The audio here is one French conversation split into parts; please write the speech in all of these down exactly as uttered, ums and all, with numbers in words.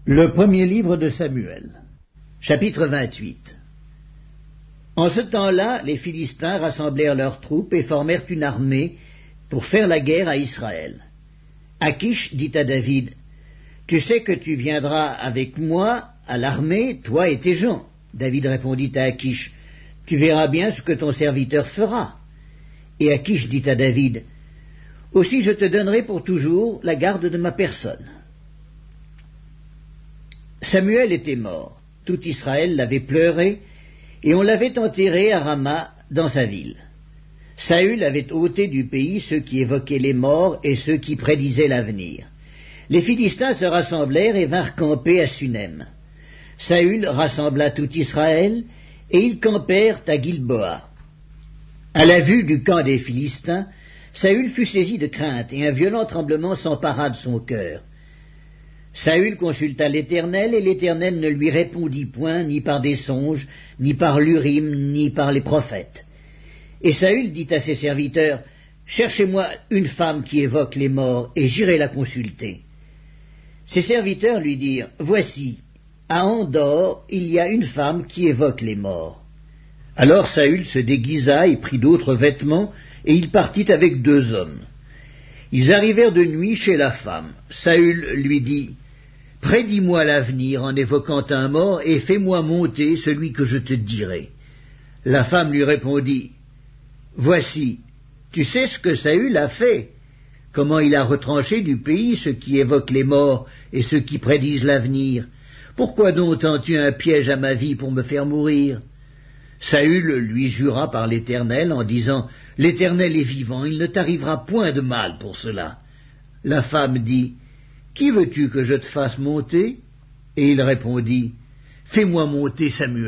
Le premier livre de Samuel, chapitre vingt-huit. En ce temps-là, les Philistins rassemblèrent leurs troupes et formèrent une armée pour faire la guerre à Israël. Achish dit à David, « Tu sais que tu viendras avec moi à l'armée, toi et tes gens. » David répondit à Achish, « Tu verras bien ce que ton serviteur fera. » Et Achish dit à David, « Aussi je te donnerai pour toujours la garde de ma personne. » Samuel était mort, tout Israël l'avait pleuré, et on l'avait enterré à Rama dans sa ville. Saül avait ôté du pays ceux qui évoquaient les morts et ceux qui prédisaient l'avenir. Les Philistins se rassemblèrent et vinrent camper à Sunem. Saül rassembla tout Israël, et ils campèrent à Gilboa. À la vue du camp des Philistins, Saül fut saisi de crainte, et un violent tremblement s'empara de son cœur. Saül consulta l'Éternel, et l'Éternel ne lui répondit point, ni par des songes, ni par l'Urim, ni par les prophètes. Et Saül dit à ses serviteurs, « Cherchez-moi une femme qui évoque les morts, et j'irai la consulter. » Ses serviteurs lui dirent, « Voici, à Endor, il y a une femme qui évoque les morts. » Alors Saül se déguisa et prit d'autres vêtements, et il partit avec deux hommes. Ils arrivèrent de nuit chez la femme. Saül lui dit, « Prédis-moi l'avenir en évoquant un mort, et fais-moi monter celui que je te dirai. » La femme lui répondit, « Voici, tu sais ce que Saül a fait, comment il a retranché du pays ceux qui évoquent les morts et ceux qui prédisent l'avenir. Pourquoi donc tends-tu un piège à ma vie pour me faire mourir ?» Saül lui jura par l'Éternel en disant, « L'Éternel est vivant, il ne t'arrivera point de mal pour cela. » La femme dit, « Qui veux-tu que je te fasse monter ?» Et il répondit, « Fais-moi monter Samuel. »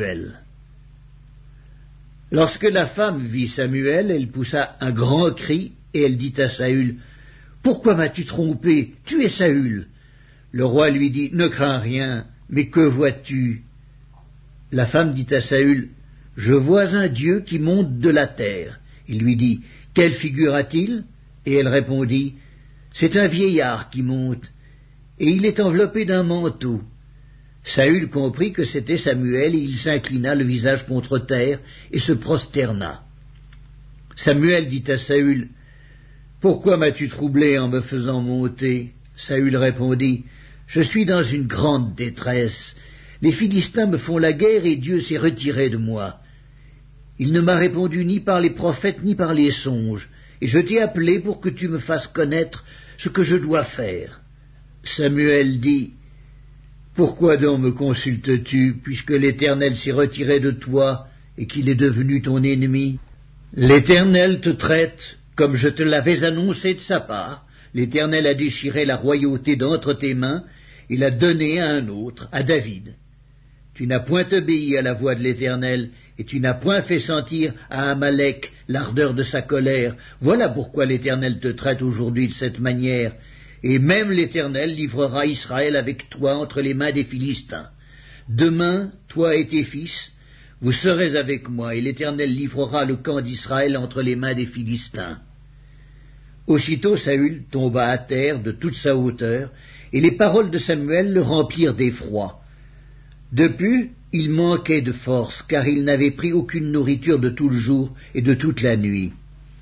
Lorsque la femme vit Samuel, elle poussa un grand cri, et elle dit à Saül, « Pourquoi m'as-tu trompé? Tu es Saül. » Le roi lui dit, « Ne crains rien, mais que vois-tu » La femme dit à Saül, « Je vois un Dieu qui monte de la terre. » Il lui dit, « Quelle figure a-t-il » Et elle répondit, « C'est un vieillard qui monte, et il est enveloppé d'un manteau. » Saül comprit que c'était Samuel, et il s'inclina le visage contre terre, et se prosterna. Samuel dit à Saül, « Pourquoi m'as-tu troublé en me faisant monter » Saül répondit, « Je suis dans une grande détresse. Les Philistins me font la guerre, et Dieu s'est retiré de moi. Il ne m'a répondu ni par les prophètes, ni par les songes, et je t'ai appelé pour que tu me fasses connaître ce que je dois faire. » Samuel dit, « Pourquoi donc me consultes-tu, puisque l'Éternel s'est retiré de toi et qu'il est devenu ton ennemi? L'Éternel te traite comme je te l'avais annoncé de sa part. L'Éternel a déchiré la royauté d'entre tes mains et l'a donnée à un autre, à David. Tu n'as point obéi à la voix de l'Éternel, et tu n'as point fait sentir à Amalek l'ardeur de sa colère. Voilà pourquoi l'Éternel te traite aujourd'hui de cette manière, et même l'Éternel livrera Israël avec toi entre les mains des Philistins. Demain, toi et tes fils, vous serez avec moi, et l'Éternel livrera le camp d'Israël entre les mains des Philistins. » Aussitôt Saül tomba à terre de toute sa hauteur, et les paroles de Samuel le remplirent d'effroi. Depuis, il manquait de force, car il n'avait pris aucune nourriture de tout le jour et de toute la nuit.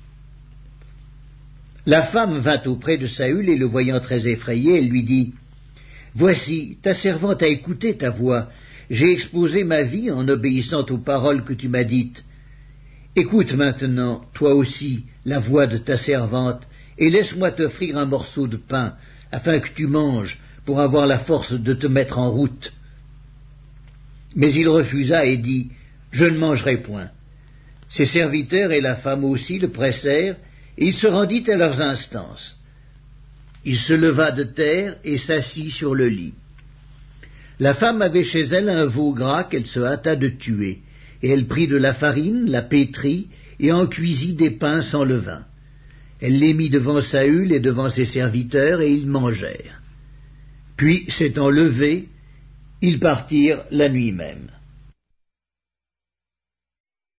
La femme vint auprès de Saül, et le voyant très effrayé, elle lui dit, « Voici, ta servante a écouté ta voix. J'ai exposé ma vie en obéissant aux paroles que tu m'as dites. Écoute maintenant, toi aussi, la voix de ta servante, et laisse-moi t'offrir un morceau de pain, afin que tu manges, pour avoir la force de te mettre en route. » Mais il refusa et dit, « Je ne mangerai point. » Ses serviteurs et la femme aussi le pressèrent, et il se rendit à leurs instances. Il se leva de terre et s'assit sur le lit. La femme avait chez elle un veau gras qu'elle se hâta de tuer, et elle prit de la farine, la pétrit, et en cuisit des pains sans levain. Elle les mit devant Saül et devant ses serviteurs, et ils mangèrent. Puis, s'étant levés, ils partirent la nuit même.